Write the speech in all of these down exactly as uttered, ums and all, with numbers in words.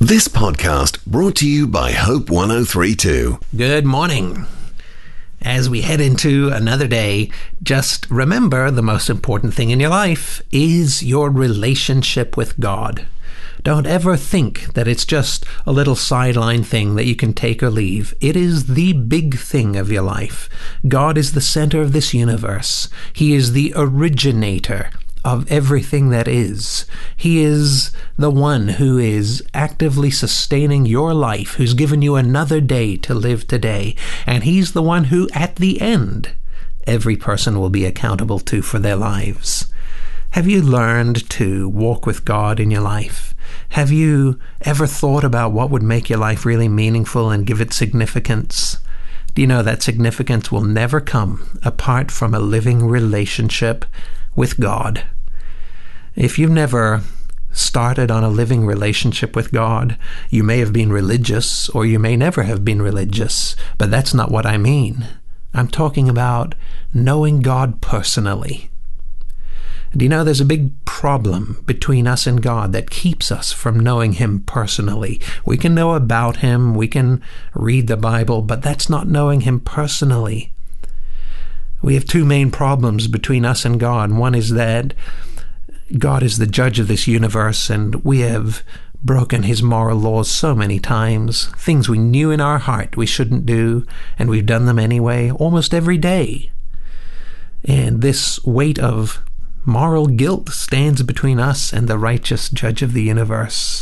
This podcast brought to you by Hope one oh three point two. Good morning. As we head into another day, just remember the most important thing in your life is your relationship with God. Don't ever think that it's just a little sideline thing that you can take or leave. It is the big thing of your life. God is the center of this universe. He is the originator of everything that is. He is the one who is actively sustaining your life, who's given you another day to live today. And he's the one who, at the end, every person will be accountable to for their lives. Have you learned to walk with God in your life? Have you ever thought about what would make your life really meaningful and give it significance? Do you know that significance will never come apart from a living relationship with God? If you've never started on a living relationship with God, you may have been religious or you may never have been religious, but that's not what I mean. I'm talking about knowing God personally. Do you know there's a big problem between us and God that keeps us from knowing Him personally? We can know about Him, we can read the Bible, but that's not knowing Him personally. We have two main problems between us and God. One is that God is the judge of this universe, and we have broken His moral laws so many times, things we knew in our heart we shouldn't do, and we've done them anyway, almost every day. And this weight of moral guilt stands between us and the righteous judge of the universe.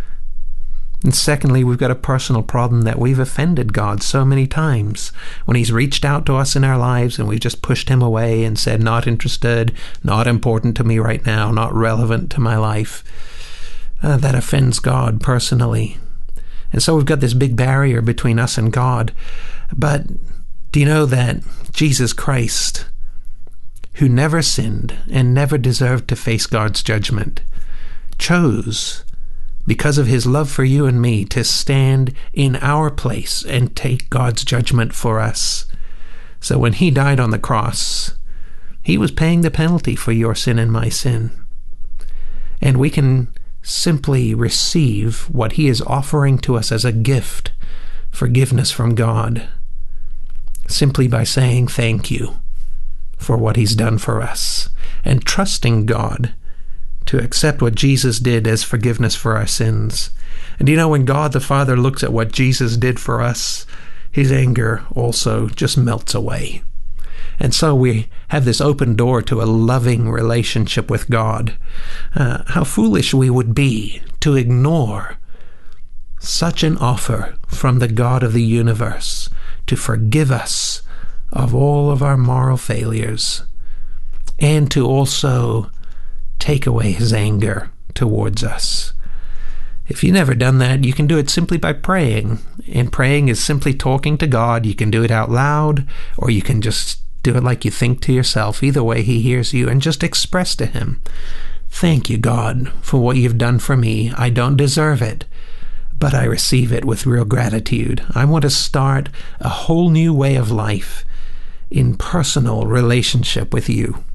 And secondly, we've got a personal problem that we've offended God so many times when He's reached out to us in our lives and we've just pushed Him away and said, not interested, not important to me right now, not relevant to my life. Uh, that offends God personally. And so we've got this big barrier between us and God. But do you know that Jesus Christ, who never sinned and never deserved to face God's judgment, chose, because of His love for you and me, to stand in our place and take God's judgment for us. So when He died on the cross, He was paying the penalty for your sin and my sin. And we can simply receive what He is offering to us as a gift, forgiveness from God, simply by saying thank you for what He's done for us, and trusting God to accept what Jesus did as forgiveness for our sins. And you know, when God the Father looks at what Jesus did for us, His anger also just melts away. And so we have this open door to a loving relationship with God. Uh, how foolish we would be to ignore such an offer from the God of the universe to forgive us of all of our moral failures, and to also take away His anger towards us. If you've never done that, you can do it simply by praying. And praying is simply talking to God. You can do it out loud, or you can just do it like you think to yourself. Either way, He hears you, and just express to Him, thank you, God, for what you've done for me. I don't deserve it, but I receive it with real gratitude. I want to start a whole new way of life in personal relationship with you.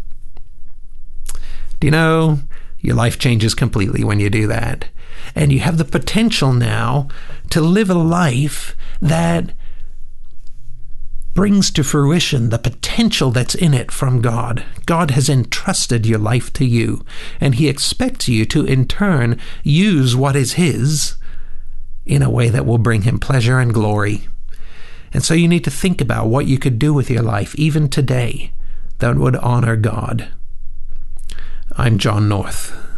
Do you know, your life changes completely when you do that. And you have the potential now to live a life that brings to fruition the potential that's in it from God. God has entrusted your life to you, and He expects you to, in turn, use what is His in a way that will bring Him pleasure and glory. And so you need to think about what you could do with your life, even today, that would honor God. I'm John North.